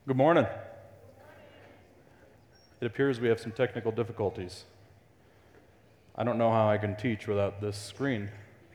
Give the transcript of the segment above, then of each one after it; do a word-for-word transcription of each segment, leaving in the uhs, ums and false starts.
Good morning. It appears we have some technical difficulties. I don't know how I can teach without this screen.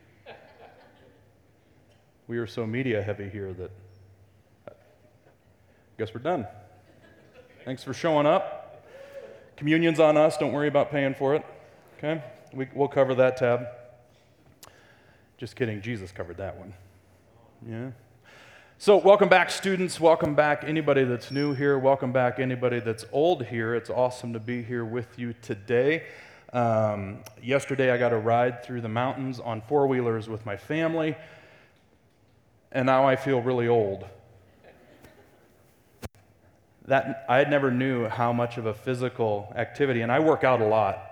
We are so media heavy here that I guess we're done. Thanks for showing up. Communion's on us. Don't worry about paying for it. Okay? We, we'll cover that tab. Just kidding. Jesus covered that one. Yeah. So welcome back, students. Welcome back, anybody that's new here. Welcome back, anybody that's old here. It's awesome to be here with you today. Um, yesterday, I got a ride through the mountains on four-wheelers with my family, and now I feel really old. That I never knew how much of a physical activity, and I work out a lot.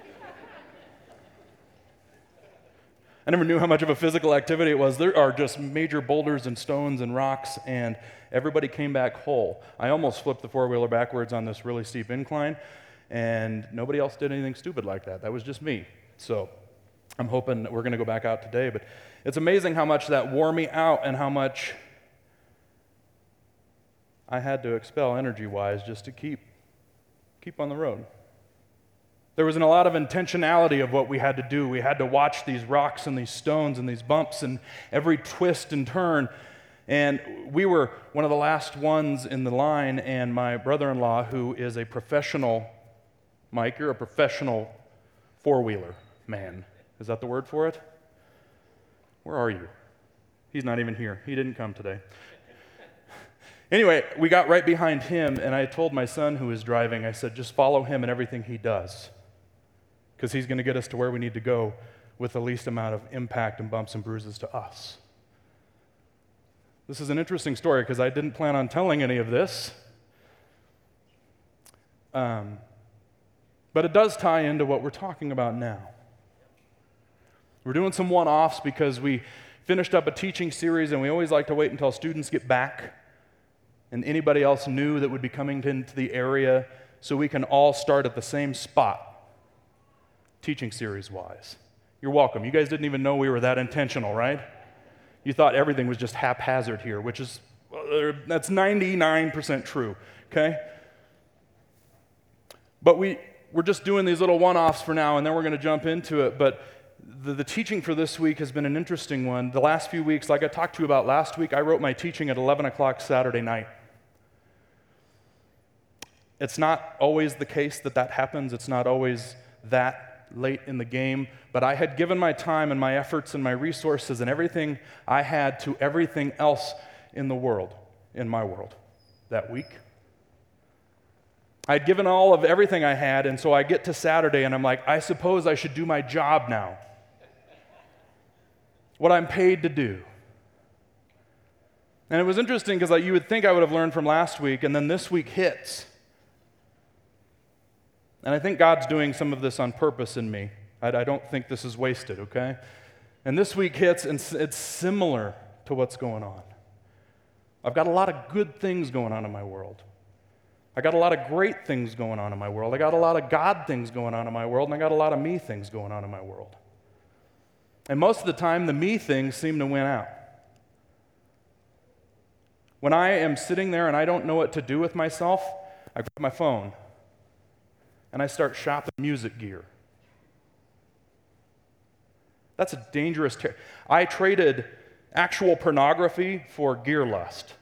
I never knew how much of a physical activity it was. There are just major boulders and stones and rocks, and everybody came back whole. I almost flipped the four-wheeler backwards on this really steep incline, and nobody else did anything stupid like that. That was just me. So I'm hoping that we're going to go back out today, but it's amazing how much that wore me out and how much I had to expel energy-wise just to keep, keep on the road. There wasn't a lot of intentionality of what we had to do. We had to watch these rocks and these stones and these bumps and every twist and turn. And we were one of the last ones in the line, and my brother-in-law, who is a professional, Mike, you're a professional four-wheeler man. Is that the word for it? Where are you? He's not even here. He didn't come today. Anyway, we got right behind him, and I told my son who was driving, I said, just follow him and everything he does, because he's going to get us to where we need to go with the least amount of impact and bumps and bruises to us. This is an interesting story because I didn't plan on telling any of this. Um, but it does tie into what we're talking about now. We're doing some one-offs because we finished up a teaching series, and we always like to wait until students get back and anybody else new that would be coming into the area so we can all start at the same spot, teaching series-wise. You're welcome. You guys didn't even know we were that intentional, right? You thought everything was just haphazard here, which is, well, that's ninety-nine percent true, okay? But we, we're just doing these little one-offs for now, and then we're going to jump into it. But the, the teaching for this week has been an interesting one. The last few weeks, like I talked to you about last week, I wrote my teaching at eleven o'clock Saturday night. It's not always the case that that happens. It's not always that late in the game, but I had given my time and my efforts and my resources and everything I had to everything else in the world, in my world, that week. I had given all of everything I had, and so I get to Saturday and I'm like, I suppose I should do my job now. What I'm paid to do. And it was interesting because like, you would think I would have learned from last week, and then this week hits. And I think God's doing some of this on purpose in me. I, I don't think this is wasted, okay? And this week hits, and it's similar to what's going on. I've got a lot of good things going on in my world. I got a lot of great things going on in my world. I got a lot of God things going on in my world, and I got a lot of me things going on in my world. And most of the time, the me things seem to win out. When I am sitting there and I don't know what to do with myself, I grab my phone and I start shopping music gear. That's a dangerous ter- I traded actual pornography for gear lust.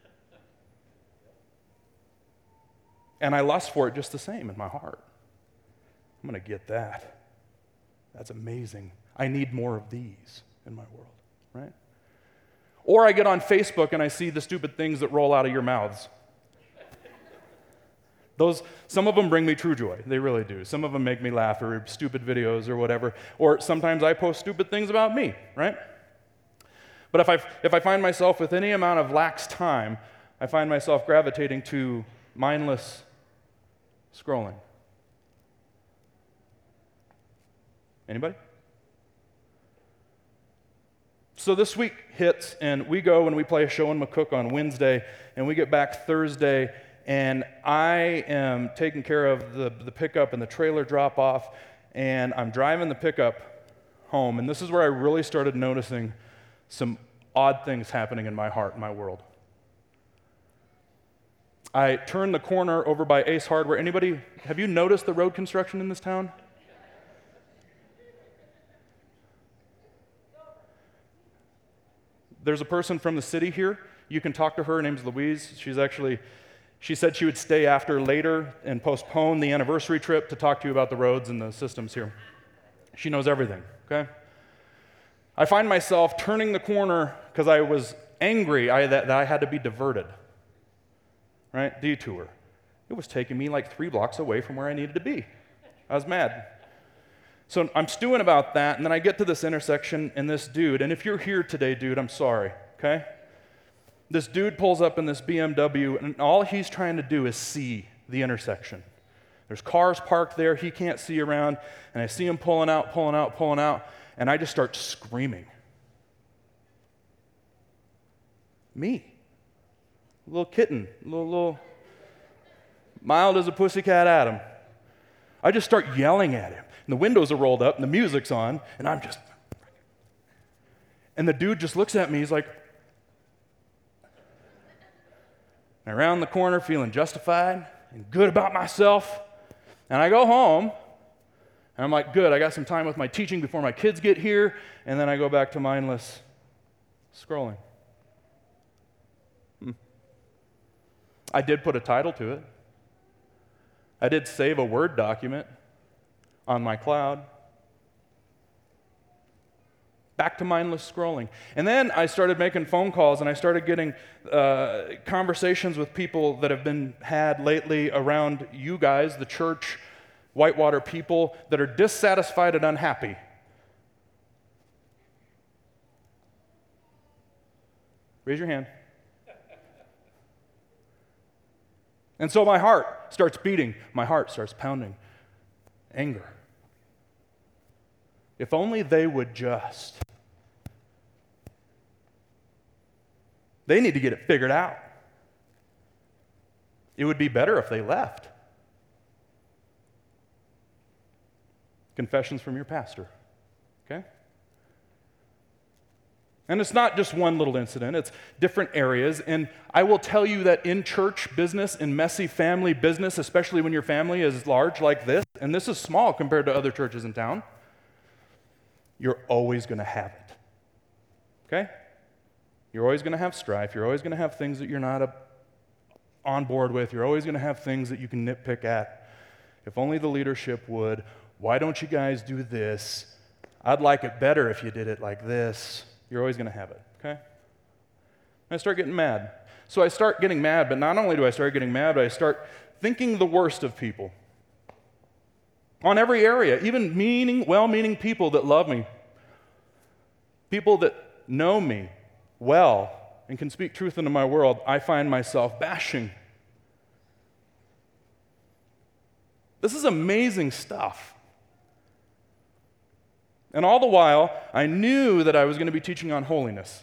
And I lust for it just the same in my heart. I'm going to get that. That's amazing. I need more of these in my world, right? Or I get on Facebook and I see the stupid things that roll out of your mouths. Those, some of them bring me true joy. They really do. Some of them make me laugh, or stupid videos or whatever. Or sometimes I post stupid things about me, right? But if I, if I find myself with any amount of lax time, I find myself gravitating to mindless scrolling. Anybody? So this week hits, and we go and we play a show in McCook on Wednesday, and we get back Thursday, and I am taking care of the, the pickup and the trailer drop-off, and I'm driving the pickup home, and this is where I really started noticing some odd things happening in my heart, in my world. I turn the corner over by Ace Hardware. Anybody, have you noticed the road construction in this town? There's a person from the city here. You can talk to her. Her name's Louise. She's actually, she said she would stay after later and postpone the anniversary trip to talk to you about the roads and the systems here. She knows everything, okay? I find myself turning the corner because I was angry I, that, that I had to be diverted, right? Detour. It was taking me like three blocks away from where I needed to be. I was mad. So I'm stewing about that, and then I get to this intersection, and this dude, and if you're here today, dude, I'm sorry, okay? This dude pulls up in this B M W, and all he's trying to do is see the intersection. There's cars parked there, he can't see around, and I see him pulling out, pulling out, pulling out, and I just start screaming. Me. Little kitten, little, little mild as a pussycat Adam. I just start yelling at him. And the windows are rolled up, and the music's on, and I'm just... And the dude just looks at me, he's like... And around the corner, feeling justified and good about myself. And I go home, and I'm like, good, I got some time with my teaching before my kids get here, and then I go back to mindless scrolling. Hmm. I did put a title to it. I did save a Word document on my cloud. Back to mindless scrolling. And then I started making phone calls, and I started getting uh, conversations with people that have been had lately around you guys, the church, Whitewater people, that are dissatisfied and unhappy. Raise your hand. And so my heart starts beating. My heart starts pounding. Anger. If only they would just. They need to get it figured out. It would be better if they left. Confessions from your pastor, okay? And it's not just one little incident, it's different areas. And I will tell you that in church business, in messy family business, especially when your family is large like this, and this is small compared to other churches in town, you're always going to have it, okay? You're always going to have strife. You're always going to have things that you're not a, on board with. You're always going to have things that you can nitpick at. If only the leadership would. Why don't you guys do this? I'd like it better if you did it like this. You're always going to have it, okay? And I start getting mad. So I start getting mad, but not only do I start getting mad, but I start thinking the worst of people. On every area, even meaning, well-meaning people that love me. People that know me well and can speak truth into my world, I find myself bashing. This is amazing stuff. And all the while, I knew that I was going to be teaching on holiness.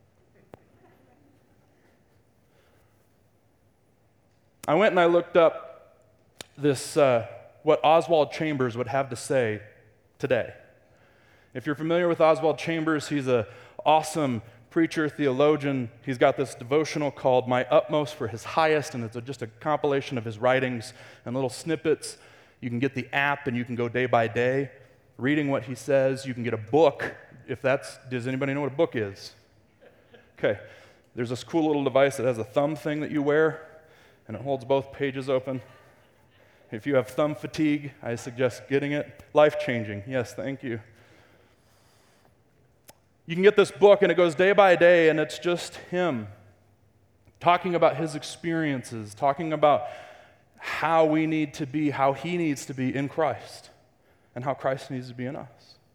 I went and I looked up this, uh, what Oswald Chambers would have to say today. If you're familiar with Oswald Chambers, he's an awesome preacher, theologian. He's got this devotional called My Utmost for His Highest, and it's a, just a compilation of his writings and little snippets. You can get the app, and you can go day by day reading what he says. You can get a book, if that's, does anybody know what a book is? Okay, there's this cool little device that has a thumb thing that you wear, and it holds both pages open. If you have thumb fatigue, I suggest getting it. Life-changing, yes, thank you. You can get this book, and it goes day by day, and it's just him talking about his experiences, talking about how we need to be, how he needs to be in Christ, and how Christ needs to be in us.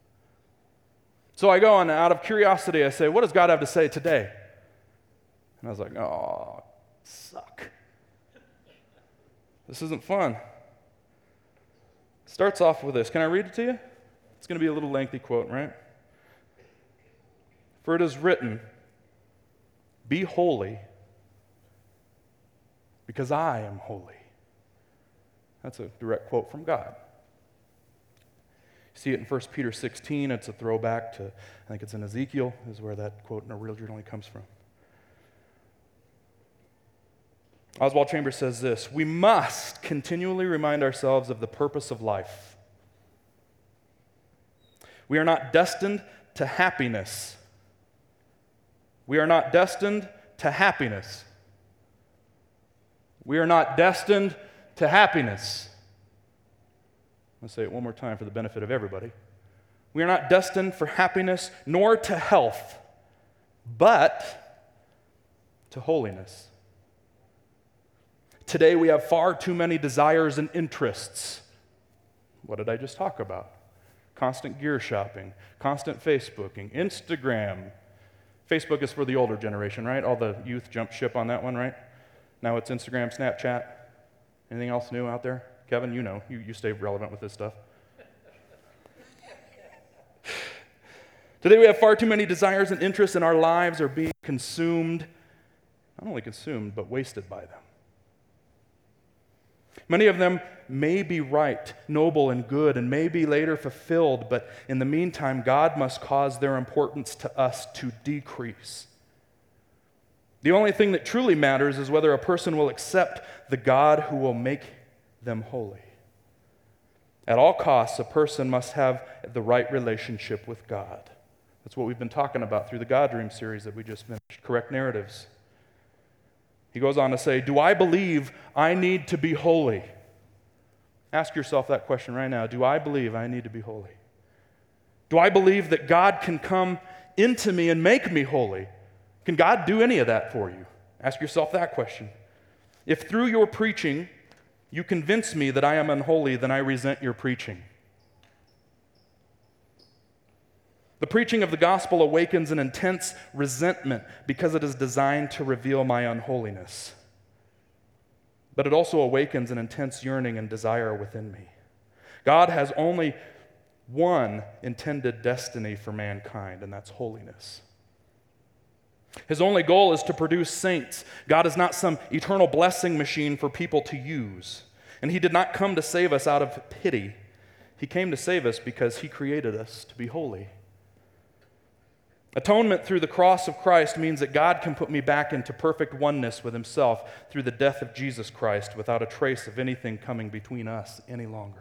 So I go on, out of curiosity, I say, what does God have to say today? And I was like, oh, suck. This isn't fun. It starts off with this. Can I read it to you? It's going to be a little lengthy quote, right? For it is written, be holy, because I am holy. That's a direct quote from God. You see it in First Peter sixteen. It's a throwback to, I think it's in Ezekiel, is where that quote originally comes from. Oswald Chambers says this: we must continually remind ourselves of the purpose of life. We are not destined to happiness. We are not destined to happiness. We are not destined to happiness. I'll say it one more time for the benefit of everybody. We are not destined for happiness nor to health, but to holiness. Today we have far too many desires and interests. What did I just talk about? Constant gear shopping, constant Facebooking, Instagram. Facebook is for the older generation, right? All the youth jumped ship on that one, right? Now it's Instagram, Snapchat. Anything else new out there? Kevin, you know, you, you stay relevant with this stuff. Today we have far too many desires and interests, and our lives are being consumed, not only consumed, but wasted by them. Many of them may be right, noble, and good, and may be later fulfilled, but in the meantime, God must cause their importance to us to decrease. The only thing that truly matters is whether a person will accept the God who will make them holy. At all costs, a person must have the right relationship with God. That's what we've been talking about through the God Dream series that we just finished, Correct Narratives. He goes on to say, do I believe I need to be holy? Ask yourself that question right now. Do I believe I need to be holy? Do I believe that God can come into me and make me holy? Can God do any of that for you? Ask yourself that question. If through your preaching you convince me that I am unholy, then I resent your preaching. The preaching of the gospel awakens an intense resentment because it is designed to reveal my unholiness. But it also awakens an intense yearning and desire within me. God has only one intended destiny for mankind, and that's holiness. His only goal is to produce saints. God is not some eternal blessing machine for people to use. And He did not come to save us out of pity. He came to save us because He created us to be holy. Atonement through the cross of Christ means that God can put me back into perfect oneness with Himself through the death of Jesus Christ without a trace of anything coming between us any longer.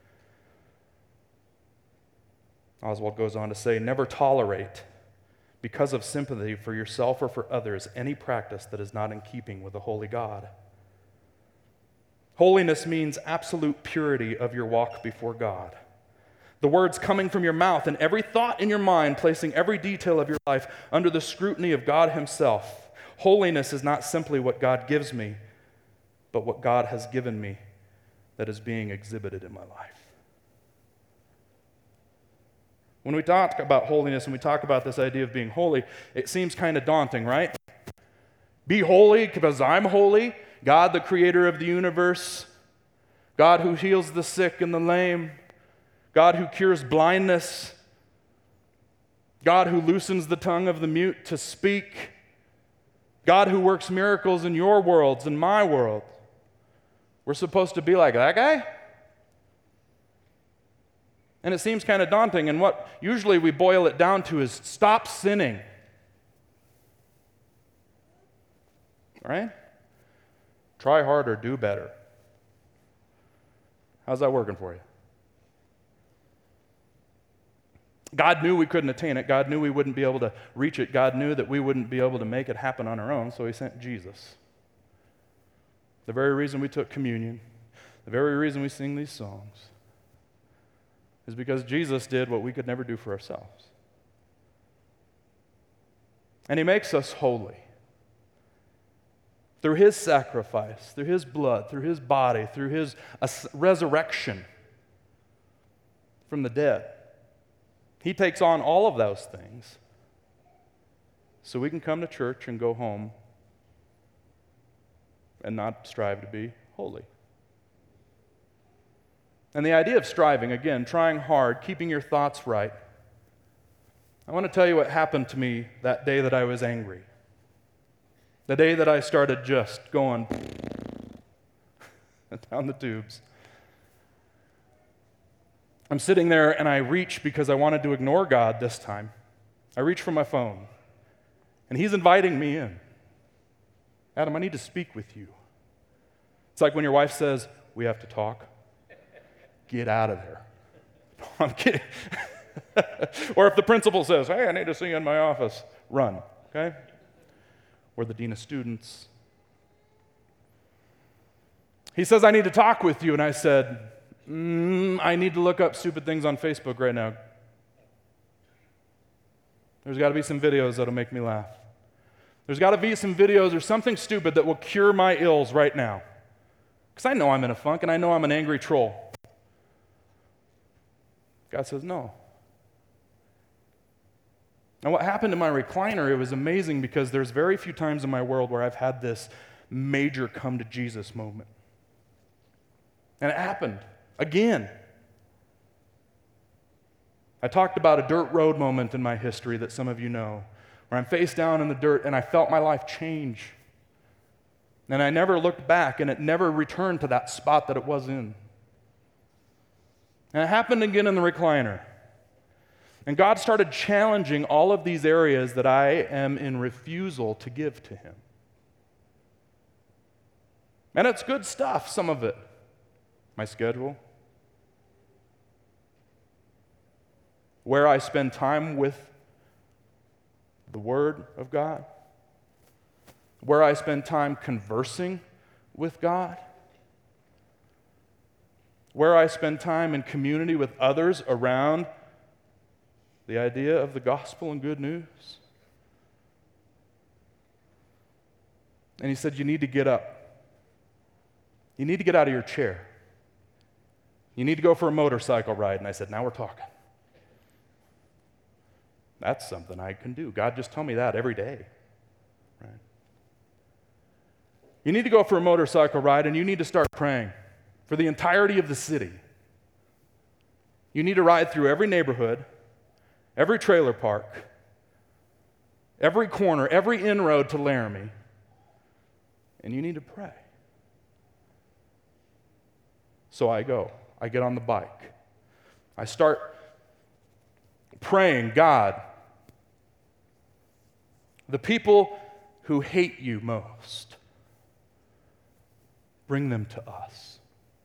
Oswald goes on to say, never tolerate, because of sympathy for yourself or for others, any practice that is not in keeping with the holy God. Holiness means absolute purity of your walk before God. The words coming from your mouth and every thought in your mind, placing every detail of your life under the scrutiny of God Himself. Holiness is not simply what God gives me, but what God has given me that is being exhibited in my life. When we talk about holiness and we talk about this idea of being holy, it seems kind of daunting, right? Be holy because I'm holy. God, the creator of the universe. God who heals the sick and the lame. God who cures blindness. God who loosens the tongue of the mute to speak. God who works miracles in your worlds and my world. We're supposed to be like that guy? And it seems kind of daunting, and what usually we boil it down to is stop sinning. Right? Try harder, do better. How's that working for you? God knew we couldn't attain it. God knew we wouldn't be able to reach it. God knew that we wouldn't be able to make it happen on our own, so He sent Jesus. The very reason we took communion, the very reason we sing these songs, is because Jesus did what we could never do for ourselves. And He makes us holy. Through His sacrifice, through His blood, through His body, through His resurrection from the dead. He takes on all of those things so we can come to church and go home and not strive to be holy. And the idea of striving, again, trying hard, keeping your thoughts right. I want to tell you what happened to me that day that I was angry. The day that I started just going down the tubes. I'm sitting there and I reach because I wanted to ignore God this time. I reach for my phone and He's inviting me in. Adam, I need to speak with you. It's like when your wife says, we have to talk. Get out of there. I'm kidding. Or if the principal says, hey, I need to see you in my office, run, okay? Or the dean of students. He says, I need to talk with you. And I said, mm, I need to look up stupid things on Facebook right now. There's got to be some videos that'll make me laugh. There's got to be some videos or something stupid that will cure my ills right now. Because I know I'm in a funk and I know I'm an angry troll. God says, no. Now, what happened to my recliner, it was amazing because there's very few times in my world where I've had this major come to Jesus moment. And it happened again. I talked about a dirt road moment in my history that some of you know, where I'm face down in the dirt and I felt my life change. And I never looked back, and it never returned to that spot that it was in. And it happened again in the recliner. And God started challenging all of these areas that I am in refusal to give to Him. And it's good stuff, some of it. My schedule, where I spend time with the Word of God, where I spend time conversing with God, where I spend time in community with others around the idea of the gospel and good news. And He said, you need to get up. You need to get out of your chair. You need to go for a motorcycle ride. And I said, now we're talking. That's something I can do. God just told me that every day. Right? You need to go for a motorcycle ride, and you need to start praying for the entirety of the city. You need to ride through every neighborhood, every trailer park, every corner, every inroad to Laramie, and you need to pray. So I go. I get on the bike. I start praying, God, the people who hate you most, bring them to us.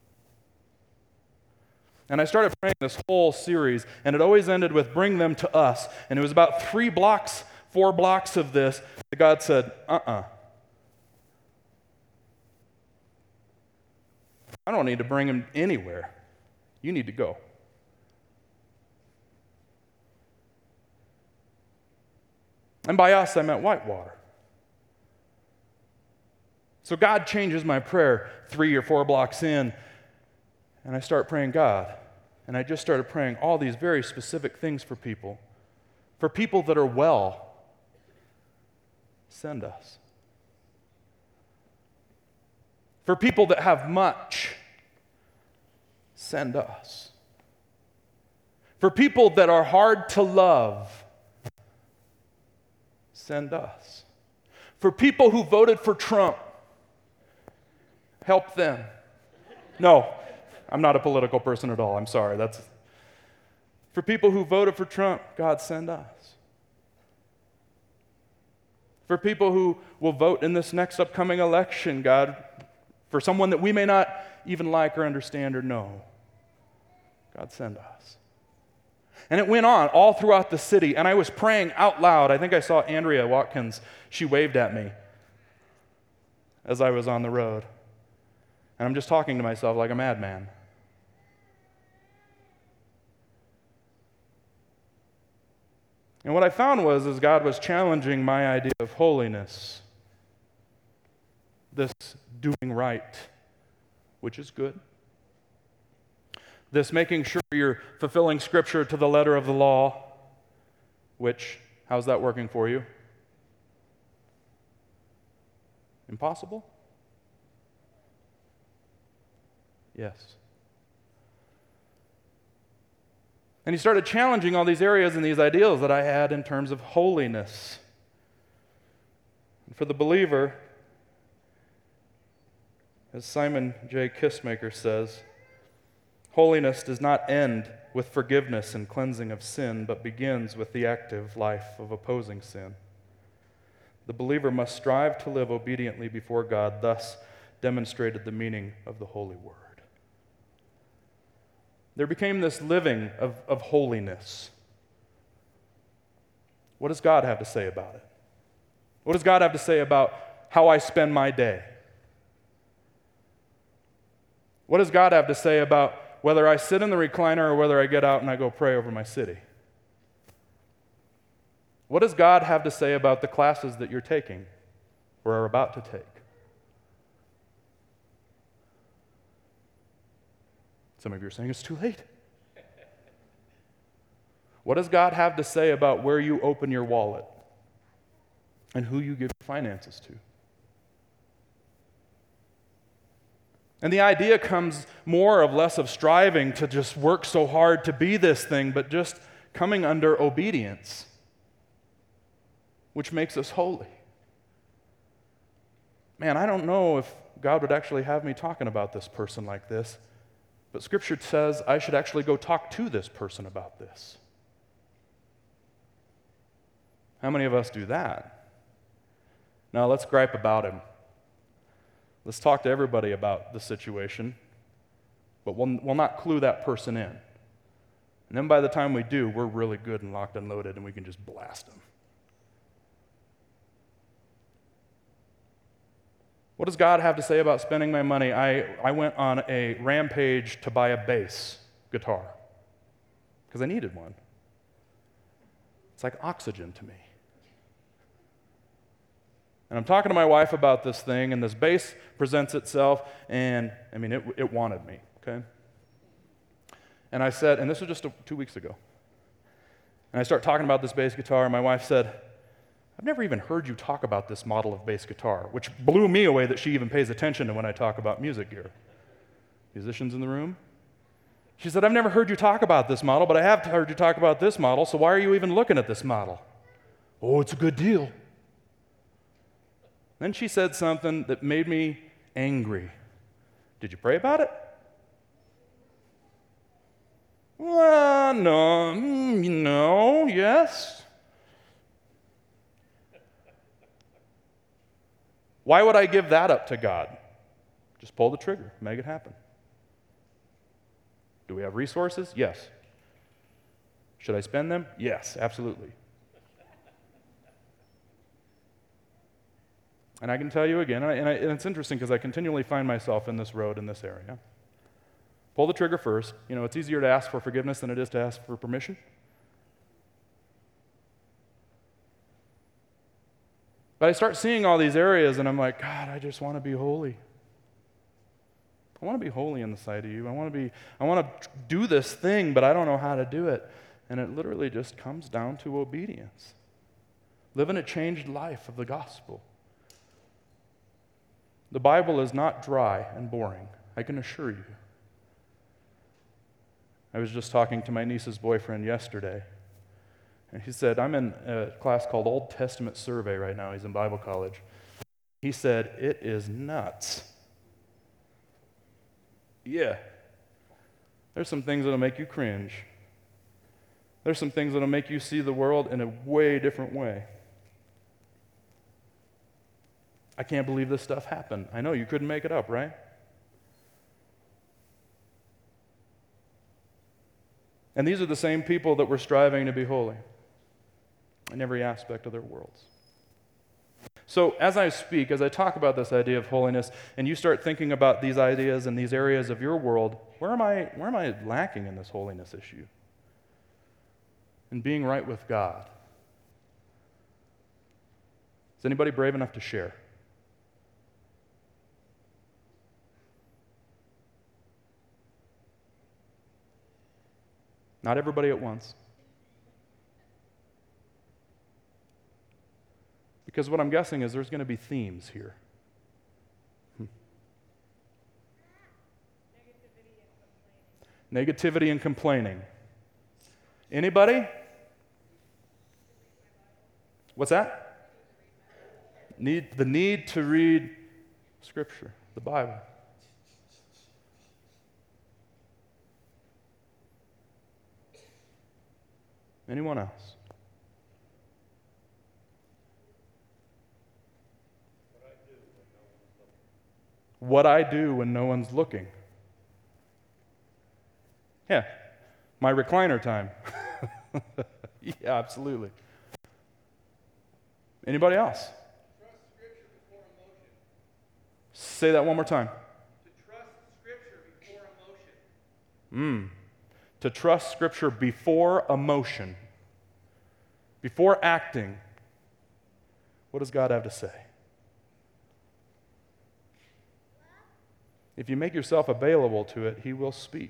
And I started praying this whole series, and it always ended with bring them to us. And it was about three blocks, four blocks of this that God said, uh-uh. I don't need to bring them anywhere. You need to go. And by us, I meant Whitewater. So God changes my prayer three or four blocks in, and I start praying God. And I just started praying all these very specific things for people. For people that are well, send us. For people that have much, send us. For people that are hard to love, send us. For people who voted for Trump, help them. No, I'm not a political person at all. I'm sorry. That's for people who voted for Trump, God, send us. For people who will vote in this next upcoming election, God, for someone that we may not even like or understand or know, God, send us. And it went on all throughout the city, and I was praying out loud. I think I saw Andrea Watkins. She waved at me as I was on the road. And I'm just talking to myself like a madman. And what I found was, is God was challenging my idea of holiness. This doing right, which is good. This making sure you're fulfilling Scripture to the letter of the law, which, how's that working for you? Impossible? Yes. And he started challenging all these areas and these ideals that I had in terms of holiness. And for the believer, as Simon J. Kistmaker says, holiness does not end with forgiveness and cleansing of sin, but begins with the active life of opposing sin. The believer must strive to live obediently before God, thus demonstrated the meaning of the holy word. There became this living of, of holiness. What does God have to say about it? What does God have to say about how I spend my day? What does God have to say about whether I sit in the recliner or whether I get out and I go pray over my city? What does God have to say about the classes that you're taking or are about to take? Some of you are saying it's too late. What does God have to say about where you open your wallet and who you give your finances to? And the idea comes more of less of striving to just work so hard to be this thing, but just coming under obedience, which makes us holy. Man, I don't know if God would actually have me talking about this person like this, but Scripture says I should actually go talk to this person about this. How many of us do that? Now let's gripe about him. Let's talk to everybody about the situation, but we'll, we'll not clue that person in. And then by the time we do, we're really good and locked and loaded, and we can just blast them. What does God have to say about spending my money? I, I went on a rampage to buy a bass guitar because I needed one. It's like oxygen to me. And I'm talking to my wife about this thing, and this bass presents itself, and I mean, it, it wanted me, okay? And I said, and this was just a, two weeks ago, and I start talking about this bass guitar, and my wife said, I've never even heard you talk about this model of bass guitar, which blew me away that she even pays attention to when I talk about music gear. Musicians in the room? She said, I've never heard you talk about this model, but I have heard you talk about this model, so why are you even looking at this model? Oh, it's a good deal. Then she said something that made me angry. Did you pray about it? Well, no, mm, no, yes. Why would I give that up to God? Just pull the trigger, make it happen. Do we have resources? Yes. Should I spend them? Yes, absolutely. And I can tell you again, and, I, and, I, and it's interesting because I continually find myself in this road in this area. Pull the trigger first. You know, it's easier to ask for forgiveness than it is to ask for permission. But I start seeing all these areas, and I'm like, God, I just want to be holy. I want to be holy in the sight of you. I want to be, I want to do this thing, but I don't know how to do it. And it literally just comes down to obedience. Living a changed life of the gospel. The Bible is not dry and boring, I can assure you. I was just talking to my niece's boyfriend yesterday, and he said, I'm in a class called Old Testament Survey right now. He's in Bible college. He said, it is nuts. Yeah. There's some things that'll make you cringe. There's some things that'll make you see the world in a way different way. I can't believe this stuff happened. I know, you couldn't make it up, right? And these are the same people that were striving to be holy in every aspect of their worlds. So as I speak, as I talk about this idea of holiness, and you start thinking about these ideas and these areas of your world, where am I, where am I lacking in this holiness issue? In being right with God? Is anybody brave enough to share? Not everybody at once. Because what I'm guessing is there's going to be themes here. Hmm. Negativity and complaining. Anybody? What's that? Need, the need to read Scripture, the Bible. Anyone else? What I do when no one's looking. Yeah, my recliner time. Yeah, absolutely. Anybody else? Trust Scripture before emotion. Say that one more time. To trust Scripture before emotion. Mm. To trust Scripture before emotion, before acting. What does God have to say? If you make yourself available to it, He will speak.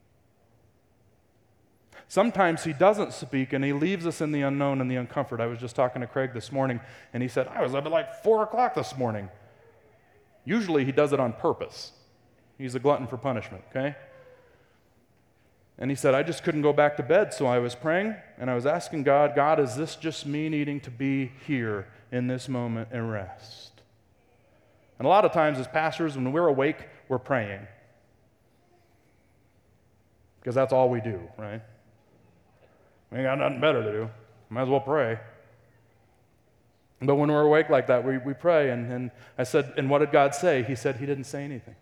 Sometimes He doesn't speak, and He leaves us in the unknown and the uncomfort. I was just talking to Craig this morning, and he said, I was up at like four o'clock this morning. Usually He does it on purpose. He's a glutton for punishment, okay? And he said, I just couldn't go back to bed, so I was praying, and I was asking God, God, is this just me needing to be here in this moment and rest? And a lot of times as pastors, when we're awake, we're praying. Because that's all we do, right? We ain't got nothing better to do. Might as well pray. But when we're awake like that, we, we pray. And, and I said, and what did God say? He said He didn't say anything.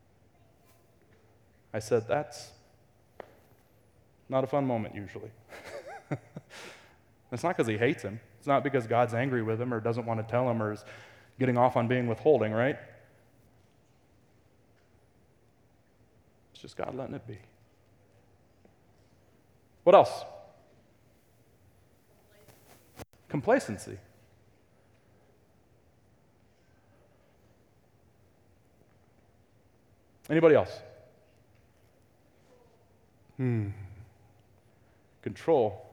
I said, that's not a fun moment usually. It's not because He hates him. It's not because God's angry with him or doesn't want to tell him or is getting off on being withholding, right? It's just God letting it be. What else? Complacency. Anybody else? Hmm. Control.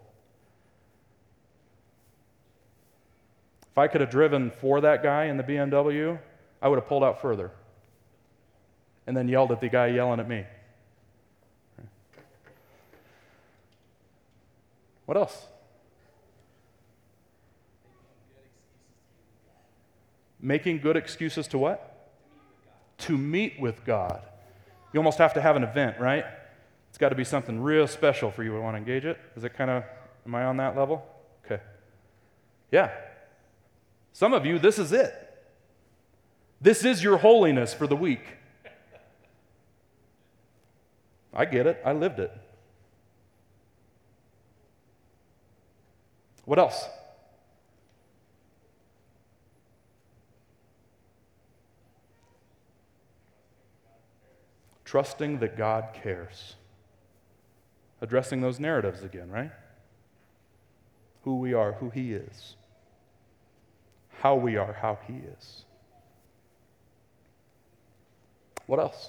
If I could have driven for that guy in the B M W, I would have pulled out further and then yelled at the guy yelling at me. What else? Making good excuses to what? To meet with God. You almost have to have an event, right? It's got to be something real special for you to want to engage it. Is it kind of, am I on that level? Okay. Yeah. Some of you, this is it. This is your holiness for the week. I get it. I lived it. What else? Trusting that God cares. Addressing those narratives again, right? Who we are, who He is. How we are, how He is. What else?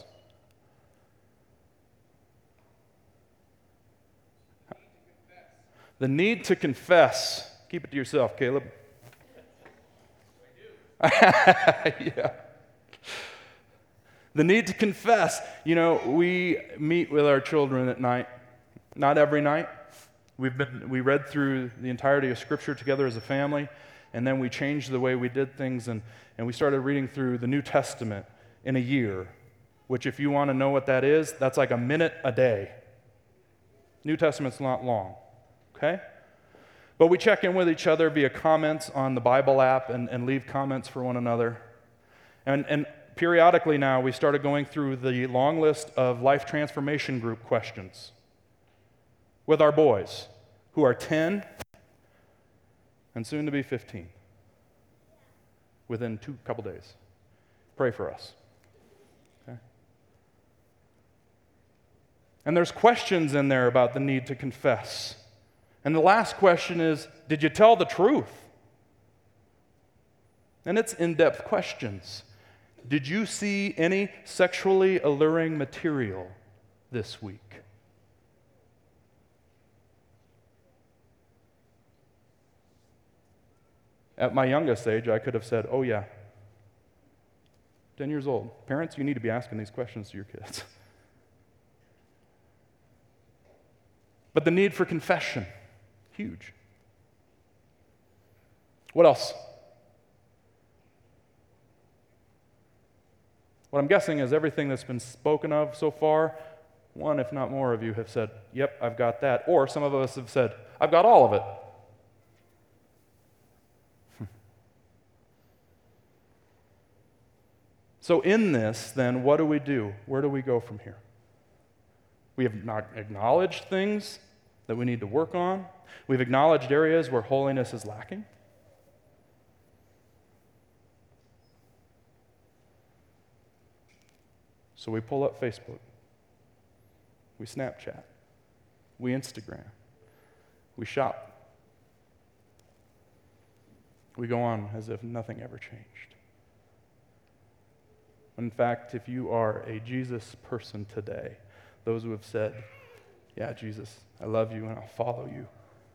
The need to confess. Keep it to yourself, Caleb. Yeah. The need to confess. You know, we meet with our children at night. Not every night. We've been we read through the entirety of Scripture together as a family, and then we changed the way we did things, and, and we started reading through the New Testament in a year, which if you want to know what that is, that's like a minute a day. New Testament's not long, okay? But we check in with each other via comments on the Bible app and, and leave comments for one another. And, and periodically now, we started going through the long list of life transformation group questions with our boys, who are ten and soon to be fifteen, within two couple days. Pray for us. Okay? And there's questions in there about the need to confess. And the last question is, did you tell the truth? And it's in-depth questions. Did you see any sexually alluring material this week? At my youngest age, I could have said, oh yeah, ten years old. Parents, you need to be asking these questions to your kids. But the need for confession, huge. What else? What I'm guessing is everything that's been spoken of so far, one, if not more of you have said, yep, I've got that. Or some of us have said, I've got all of it. So in this, then, what do we do? Where do we go from here? We have not acknowledged things that we need to work on. We've acknowledged areas where holiness is lacking. So we pull up Facebook. We Snapchat. We Instagram. We shop. We go on as if nothing ever changed. In fact, if you are a Jesus person today, those who have said, yeah, Jesus, I love you and I'll follow you.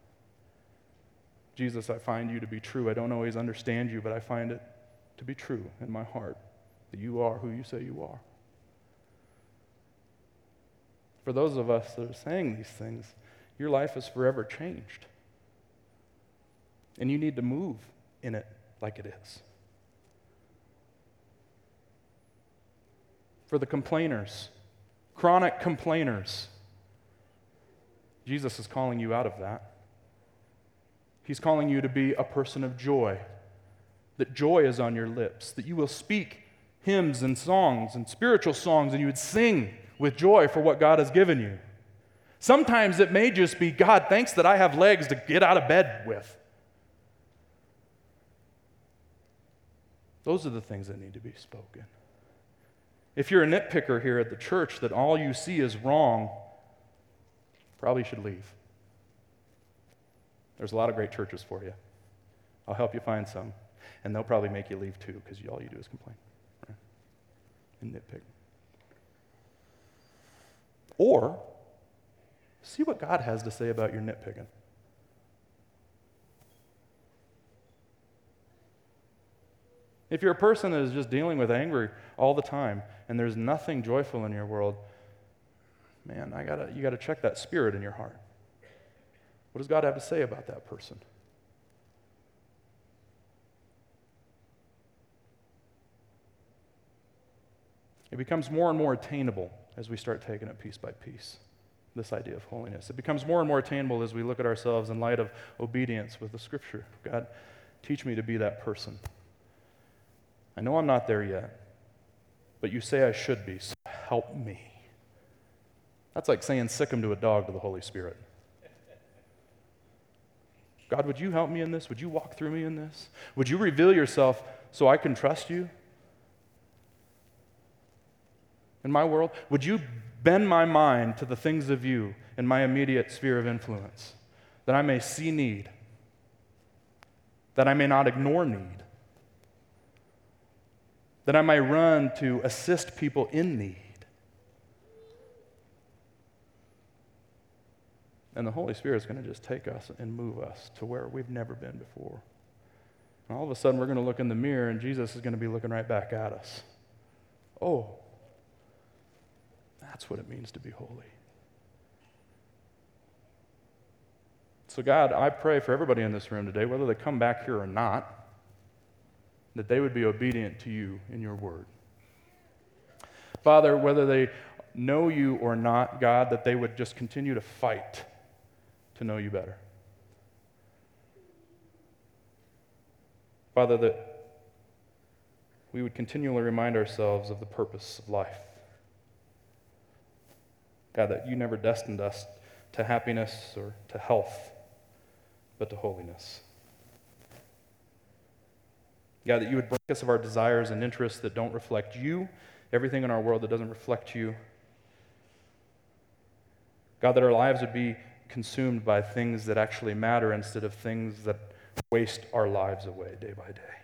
Jesus, I find you to be true. I don't always understand you, but I find it to be true in my heart that you are who you say you are. For those of us that are saying these things, your life is forever changed. And you need to move in it like it is. For the complainers, chronic complainers, Jesus is calling you out of that. He's calling you to be a person of joy, that joy is on your lips, that you will speak hymns and songs and spiritual songs and you would sing with joy for what God has given you. Sometimes it may just be, God, thanks that I have legs to get out of bed with. Those are the things that need to be spoken. If you're a nitpicker here at the church that all you see is wrong, probably should leave. There's a lot of great churches for you. I'll help you find some. And they'll probably make you leave too, because all you do is complain, right? And nitpick. Or, see what God has to say about your nitpicking. If you're a person that is just dealing with anger all the time, and there's nothing joyful in your world, man, I gotta, you got to check that spirit in your heart. What does God have to say about that person? It becomes more and more attainable as we start taking it piece by piece, this idea of holiness. It becomes more and more attainable as we look at ourselves in light of obedience with the Scripture. God, teach me to be that person. I know I'm not there yet, but you say I should be, so help me. That's like saying sick 'em to a dog to the Holy Spirit. God, would you help me in this? Would you walk through me in this? Would you reveal yourself so I can trust you in my world? Would you bend my mind to the things of you in my immediate sphere of influence, that I may see need, that I may not ignore need, that I may run to assist people in need? And the Holy Spirit is going to just take us and move us to where we've never been before. And all of a sudden, we're going to look in the mirror, and Jesus is going to be looking right back at us. Oh, that's what it means to be holy. So God, I pray for everybody in this room today, whether they come back here or not, that they would be obedient to you in your word. Father, whether they know you or not, God, that they would just continue to fight to know you better. Father, that we would continually remind ourselves of the purpose of life. God, that you never destined us to happiness or to health, but to holiness. God, that you would break us of our desires and interests that don't reflect you, everything in our world that doesn't reflect you. God, that our lives would be consumed by things that actually matter instead of things that waste our lives away day by day.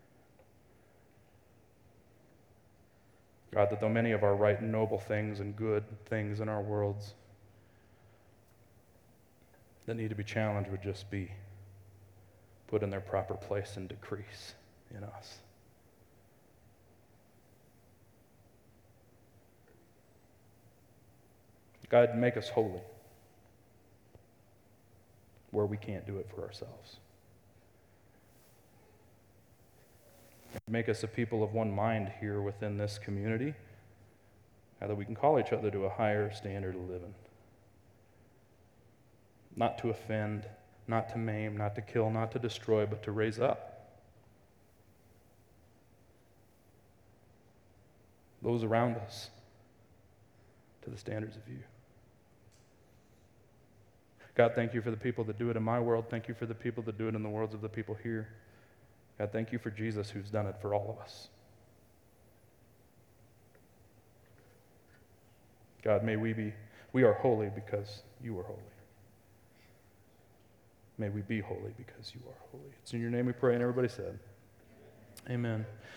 God, that though many of our right and noble things and good things in our worlds that need to be challenged would just be put in their proper place and decrease in us. God, make us holy where we can't do it for ourselves. Make us a people of one mind here within this community, how that we can call each other to a higher standard of living. Not to offend, not to maim, not to kill, not to destroy, but to raise up. those around us to the standards of you. God, thank you for the people that do it in my world. Thank you for the people that do it in the worlds of the people here. God, thank you for Jesus who's done it for all of us. God, may we be, we are holy because you are holy. May we be holy because you are holy. It's in your name we pray, and everybody said, amen.